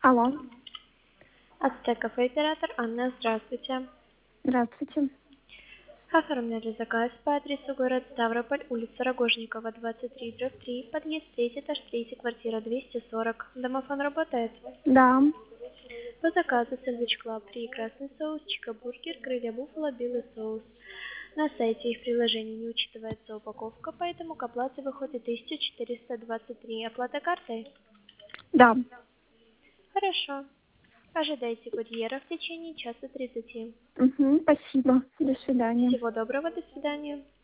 Алло, Ацтеков оператор Анна, здравствуйте. здравствуйте. Оформляли заказ по адресу город Ставрополь, улица Рогожникова, 23/3, подъезд 3, этаж 3, квартира 240. Домофон работает? Да, По заказу сэндвич клаб 3, красный соус, чикабургер, крылья буффало, белый соус. На сайте и в приложении не учитывается упаковка, поэтому к оплате выходит 1423. Оплата картой? да. Хорошо. Ожидайте курьера в течение часа 30. Угу, спасибо. До свидания. Всего доброго, до свидания.